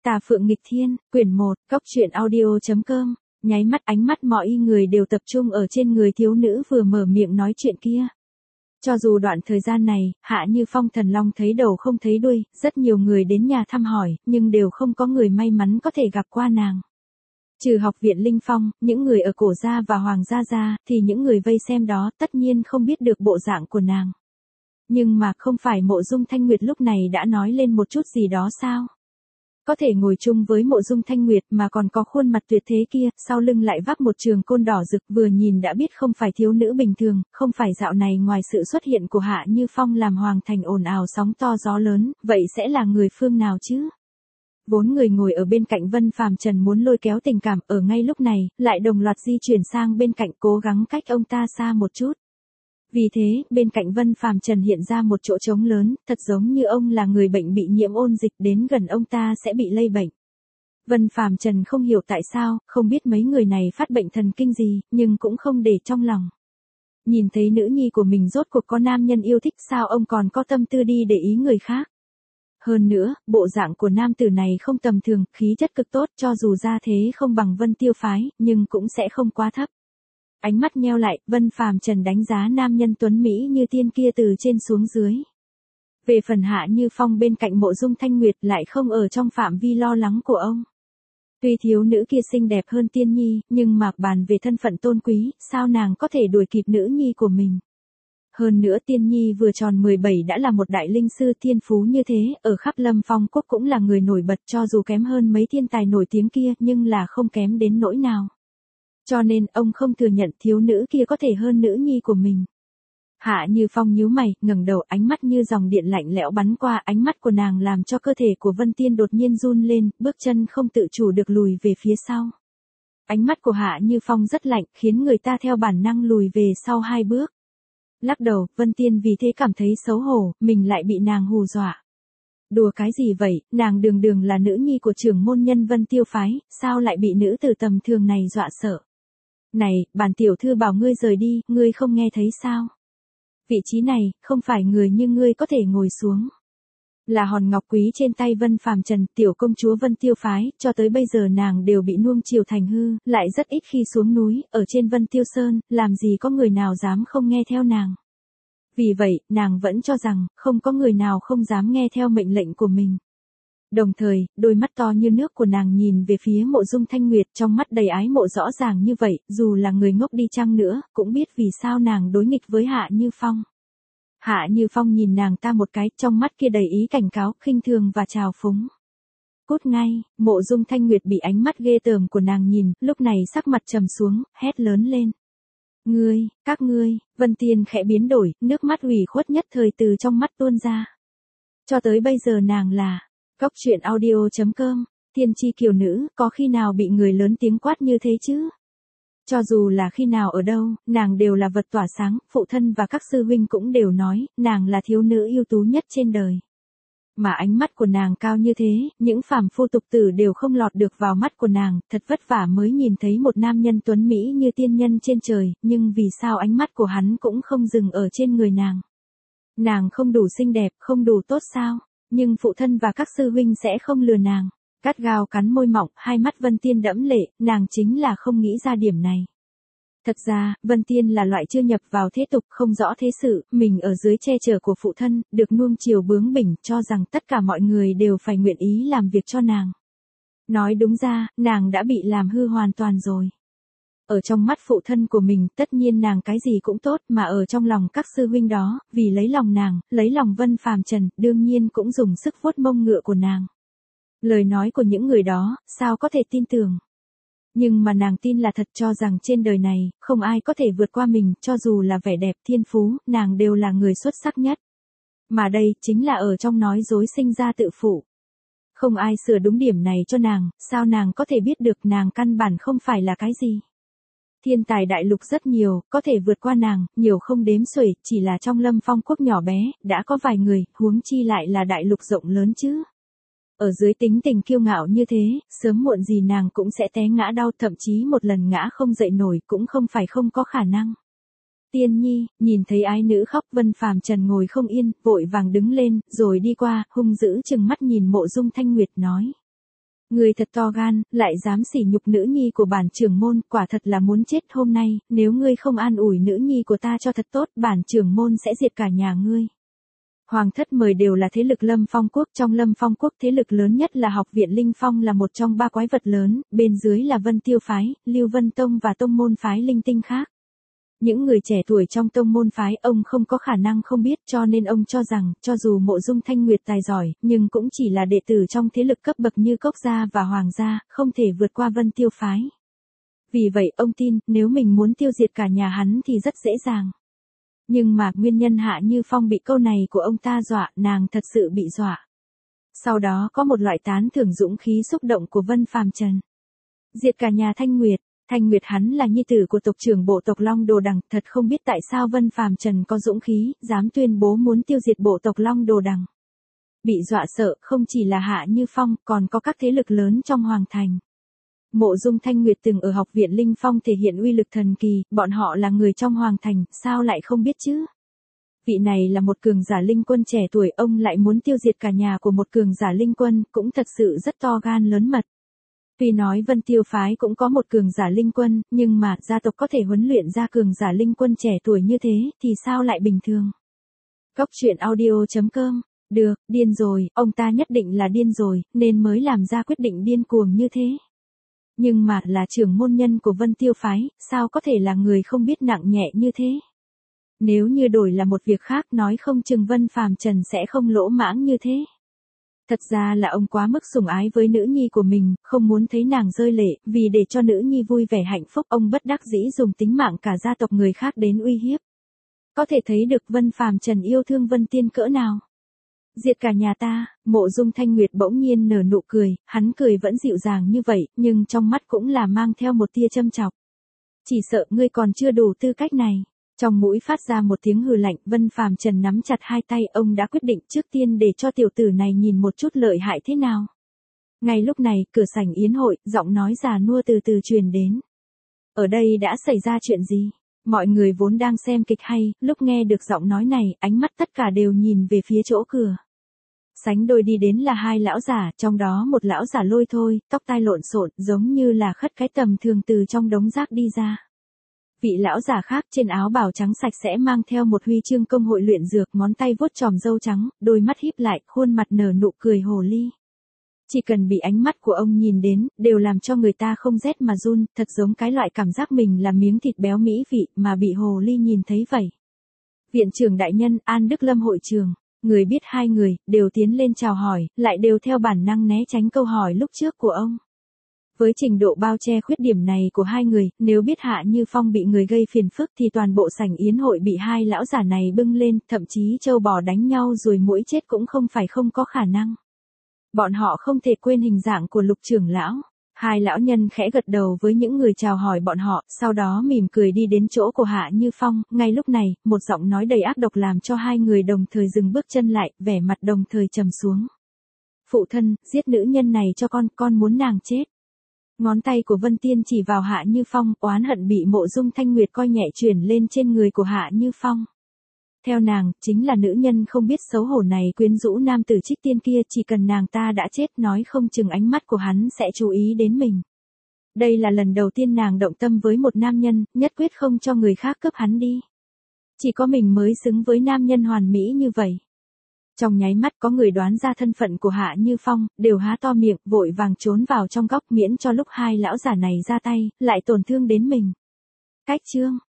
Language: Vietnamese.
Tà Phượng Nghịch Thiên, quyển 1, Cốc truyện audio.com. Nháy mắt ánh mắt mọi người đều tập trung ở trên người thiếu nữ vừa mở miệng nói chuyện kia. Cho dù đoạn thời gian này, Hạ Như Phong thần long thấy đầu không thấy đuôi, rất nhiều người đến nhà thăm hỏi, nhưng đều không có người may mắn có thể gặp qua nàng. Trừ học viện Linh Phong, những người ở cổ gia và hoàng gia gia, thì những người vây xem đó tất nhiên không biết được bộ dạng của nàng. Nhưng mà không phải Mộ Dung Thanh Nguyệt lúc này đã nói lên một chút gì đó sao? Có thể ngồi chung với Mộ Dung Thanh Nguyệt mà còn có khuôn mặt tuyệt thế kia, sau lưng lại vác một trường côn đỏ rực, vừa nhìn đã biết không phải thiếu nữ bình thường, không phải dạo này ngoài sự xuất hiện của Hạ Như Phong làm hoàng thành ồn ào sóng to gió lớn, vậy sẽ là người phương nào chứ? Vốn người ngồi ở bên cạnh Vân Phàm Trần muốn lôi kéo tình cảm ở ngay lúc này, lại đồng loạt di chuyển sang bên cạnh cố gắng cách ông ta xa một chút. Vì thế, bên cạnh Vân Phàm Trần hiện ra một chỗ trống lớn, thật giống như ông là người bệnh bị nhiễm ôn dịch, đến gần ông ta sẽ bị lây bệnh. Vân Phàm Trần không hiểu tại sao, không biết mấy người này phát bệnh thần kinh gì, nhưng cũng không để trong lòng. Nhìn thấy nữ nhi của mình rốt cuộc có nam nhân yêu thích, sao ông còn có tâm tư đi để ý người khác. Hơn nữa, bộ dạng của nam tử này không tầm thường, khí chất cực tốt, cho dù ra thế không bằng Vân Tiêu phái, nhưng cũng sẽ không quá thấp. Ánh mắt nheo lại, Vân Phàm Trần đánh giá nam nhân tuấn Mỹ như tiên kia từ trên xuống dưới. Về phần Hạ Như Phong bên cạnh Mộ Dung Thanh Nguyệt lại không ở trong phạm vi lo lắng của ông. Tuy thiếu nữ kia xinh đẹp hơn tiên nhi, nhưng mà bàn về thân phận tôn quý, sao nàng có thể đuổi kịp nữ nhi của mình. Hơn nữa tiên nhi vừa tròn 17 đã là một đại linh sư thiên phú như thế, ở khắp Lâm Phong Quốc cũng là người nổi bật, cho dù kém hơn mấy thiên tài nổi tiếng kia nhưng là không kém đến nỗi nào. Cho nên ông không thừa nhận thiếu nữ kia có thể hơn nữ nhi của mình. Hạ Như Phong nhíu mày, ngẩng đầu, ánh mắt như dòng điện lạnh lẽo bắn qua, ánh mắt của nàng làm cho cơ thể của Vân Tiên đột nhiên run lên, bước chân không tự chủ được lùi về phía sau. Ánh mắt của Hạ Như Phong rất lạnh, khiến người ta theo bản năng lùi về sau 2 bước. Lắc đầu, Vân Tiên vì thế cảm thấy xấu hổ, mình lại bị nàng hù dọa. Đùa cái gì vậy, nàng đường đường là nữ nhi của trưởng môn nhân Vân Tiêu phái, sao lại bị nữ tử tầm thường này dọa sợ. Này, bản tiểu thư bảo ngươi rời đi, ngươi không nghe thấy sao? Vị trí này, không phải người như ngươi có thể ngồi xuống. Là hòn ngọc quý trên tay Vân Phàm Trần, tiểu công chúa Vân Tiêu phái, cho tới bây giờ nàng đều bị nuông chiều thành hư, lại rất ít khi xuống núi, ở trên Vân Tiêu Sơn, làm gì có người nào dám không nghe theo nàng. Vì vậy, nàng vẫn cho rằng, không có người nào không dám nghe theo mệnh lệnh của mình. Đồng thời, đôi mắt to như nước của nàng nhìn về phía Mộ Dung Thanh Nguyệt, trong mắt đầy ái mộ rõ ràng như vậy, dù là người ngốc đi chăng nữa, cũng biết vì sao nàng đối nghịch với Hạ Như Phong. Hạ Như Phong nhìn nàng ta một cái, trong mắt kia đầy ý cảnh cáo, khinh thường và trào phúng. Cút ngay, Mộ Dung Thanh Nguyệt bị ánh mắt ghê tởm của nàng nhìn, lúc này sắc mặt trầm xuống, hét lớn lên. Ngươi, các ngươi, Vân Tiên khẽ biến đổi, nước mắt ủy khuất nhất thời từ trong mắt tuôn ra. Cho tới bây giờ nàng là Cốc truyện audio.com, tiên tri kiều nữ, có khi nào bị người lớn tiếng quát như thế chứ? Cho dù là khi nào ở đâu, nàng đều là vật tỏa sáng, phụ thân và các sư huynh cũng đều nói, nàng là thiếu nữ ưu tú nhất trên đời. Mà ánh mắt của nàng cao như thế, những phàm phu tục tử đều không lọt được vào mắt của nàng, thật vất vả mới nhìn thấy một nam nhân tuấn Mỹ như tiên nhân trên trời, nhưng vì sao ánh mắt của hắn cũng không dừng ở trên người nàng? Nàng không đủ xinh đẹp, không đủ tốt sao? Nhưng phụ thân và các sư huynh sẽ không lừa nàng. Cắt gao cắn môi mọng, hai mắt Vân Tiên đẫm lệ, nàng chính là không nghĩ ra điểm này. Thật ra, Vân Tiên là loại chưa nhập vào thế tục, không rõ thế sự, mình ở dưới che chở của phụ thân, được nuông chiều bướng bỉnh, cho rằng tất cả mọi người đều phải nguyện ý làm việc cho nàng. Nói đúng ra, nàng đã bị làm hư hoàn toàn rồi. Ở trong mắt phụ thân của mình, tất nhiên nàng cái gì cũng tốt, mà ở trong lòng các sư huynh đó, vì lấy lòng nàng, lấy lòng Vân Phàm Trần, đương nhiên cũng dùng sức vuốt mông ngựa của nàng. Lời nói của những người đó, sao có thể tin tưởng. Nhưng mà nàng tin là thật, cho rằng trên đời này, không ai có thể vượt qua mình, cho dù là vẻ đẹp thiên phú, nàng đều là người xuất sắc nhất. Mà đây, chính là ở trong nói dối sinh ra tự phụ. Không ai sửa đúng điểm này cho nàng, sao nàng có thể biết được nàng căn bản không phải là cái gì. Thiên tài đại lục rất nhiều, có thể vượt qua nàng, nhiều không đếm xuể, chỉ là trong Lâm Phong Quốc nhỏ bé, đã có vài người, huống chi lại là đại lục rộng lớn chứ. Ở dưới tính tình kiêu ngạo như thế, sớm muộn gì nàng cũng sẽ té ngã đau, thậm chí một lần ngã không dậy nổi cũng không phải không có khả năng. Tiên nhi, nhìn thấy ái nữ khóc, Vân Phàm Trần ngồi không yên, vội vàng đứng lên, rồi đi qua, hung dữ chừng mắt nhìn Mộ Dung Thanh Nguyệt nói. Người thật to gan, lại dám sỉ nhục nữ nhi của bản trưởng môn, quả thật là muốn chết hôm nay, nếu ngươi không an ủi nữ nhi của ta cho thật tốt, bản trưởng môn sẽ diệt cả nhà ngươi. Hoàng thất mời đều là thế lực Lâm Phong quốc, trong Lâm Phong quốc thế lực lớn nhất là học viện Linh Phong là một trong 3 quái vật lớn, bên dưới là Vân Tiêu phái, Lưu Vân Tông và tông môn phái linh tinh khác. Những người trẻ tuổi trong tông môn phái ông không có khả năng không biết, cho nên ông cho rằng, cho dù Mộ Dung Thanh Nguyệt tài giỏi, nhưng cũng chỉ là đệ tử trong thế lực cấp bậc như Cốc gia và Hoàng gia, không thể vượt qua Vân Tiêu phái. Vì vậy ông tin, nếu mình muốn tiêu diệt cả nhà hắn thì rất dễ dàng. Nhưng mà nguyên nhân Hạ Như Phong bị câu này của ông ta dọa, nàng thật sự bị dọa. Sau đó có một loại tán thưởng dũng khí xúc động của Vân Phàm Trần. Diệt cả nhà Thanh Nguyệt. Thanh Nguyệt hắn là nhi tử của tộc trưởng bộ tộc Long Đồ Đằng, thật không biết tại sao Vân Phàm Trần có dũng khí, dám tuyên bố muốn tiêu diệt bộ tộc Long Đồ Đằng. Bị dọa sợ, không chỉ là Hạ Như Phong, còn có các thế lực lớn trong Hoàng Thành. Mộ Dung Thanh Nguyệt từng ở học viện Linh Phong thể hiện uy lực thần kỳ, bọn họ là người trong Hoàng Thành, sao lại không biết chứ? Vị này là một cường giả linh quân trẻ tuổi, ông lại muốn tiêu diệt cả nhà của một cường giả linh quân, cũng thật sự rất to gan lớn mật. Tuy nói Vân Tiêu phái cũng có một cường giả linh quân, nhưng mà gia tộc có thể huấn luyện ra cường giả linh quân trẻ tuổi như thế, thì sao lại bình thường? Cốc truyện audio.com. Được, điên rồi, ông ta nhất định là điên rồi, nên mới làm ra quyết định điên cuồng như thế. Nhưng mà là trưởng môn nhân của Vân Tiêu phái, sao có thể là người không biết nặng nhẹ như thế? Nếu như đổi là một việc khác nói không chừng Vân Phàm Trần sẽ không lỗ mãng như thế. Thật ra là ông quá mức sủng ái với nữ nhi của mình, không muốn thấy nàng rơi lệ, vì để cho nữ nhi vui vẻ hạnh phúc, ông bất đắc dĩ dùng tính mạng cả gia tộc người khác đến uy hiếp. Có thể thấy được Vân Phàm Trần yêu thương Vân Tiên cỡ nào. Diệt cả nhà ta, Mộ Dung Thanh Nguyệt bỗng nhiên nở nụ cười, hắn cười vẫn dịu dàng như vậy, nhưng trong mắt cũng là mang theo một tia châm chọc. Chỉ sợ ngươi còn chưa đủ tư cách này. Trong mũi phát ra một tiếng hừ lạnh, Vân Phàm Trần nắm chặt hai tay, ông đã quyết định trước tiên để cho tiểu tử này nhìn một chút lợi hại thế nào. Ngay lúc này, cửa sảnh yến hội, giọng nói già nua từ từ truyền đến. Ở đây đã xảy ra chuyện gì? Mọi người vốn đang xem kịch hay, lúc nghe được giọng nói này, ánh mắt tất cả đều nhìn về phía chỗ cửa. Sánh đôi đi đến là 2 lão giả, trong đó một lão giả lôi thôi, tóc tai lộn xộn, giống như là khất cái tầm thường từ trong đống rác đi ra. Vị lão giả khác trên áo bào trắng sạch sẽ mang theo một huy chương công hội luyện dược, ngón tay vuốt chòm râu trắng, đôi mắt híp lại, khuôn mặt nở nụ cười hồ ly. Chỉ cần bị ánh mắt của ông nhìn đến, đều làm cho người ta không rét mà run, thật giống cái loại cảm giác mình là miếng thịt béo mỹ vị mà bị hồ ly nhìn thấy vậy. Viện trưởng đại nhân, An Đức Lâm hội trường, người biết 2 người, đều tiến lên chào hỏi, lại đều theo bản năng né tránh câu hỏi lúc trước của ông. Với trình độ bao che khuyết điểm này của 2 người, nếu biết Hạ Như Phong bị người gây phiền phức thì toàn bộ sảnh yến hội bị 2 lão giả này bưng lên, thậm chí trâu bò đánh nhau rồi muỗi chết cũng không phải không có khả năng. Bọn họ không thể quên hình dạng của Lục trưởng lão. 2 lão nhân khẽ gật đầu với những người chào hỏi bọn họ, sau đó mỉm cười đi đến chỗ của Hạ Như Phong. Ngay lúc này, một giọng nói đầy ác độc làm cho 2 người đồng thời dừng bước chân lại, vẻ mặt đồng thời trầm xuống. Phụ thân, giết nữ nhân này cho con muốn nàng chết. Ngón tay của Vân Tiên chỉ vào Hạ Như Phong, oán hận bị Mộ Dung Thanh Nguyệt coi nhẹ chuyển lên trên người của Hạ Như Phong. Theo nàng, chính là nữ nhân không biết xấu hổ này quyến rũ nam tử Trích Tiên kia, chỉ cần nàng ta đã chết nói không chừng ánh mắt của hắn sẽ chú ý đến mình. Đây là lần đầu tiên nàng động tâm với một nam nhân, nhất quyết không cho người khác cướp hắn đi. Chỉ có mình mới xứng với nam nhân hoàn mỹ như vậy. Trong nháy mắt có người đoán ra thân phận của Hạ Như Phong, đều há to miệng, vội vàng trốn vào trong góc miễn cho lúc 2 lão giả này ra tay, lại tổn thương đến mình. Cách chương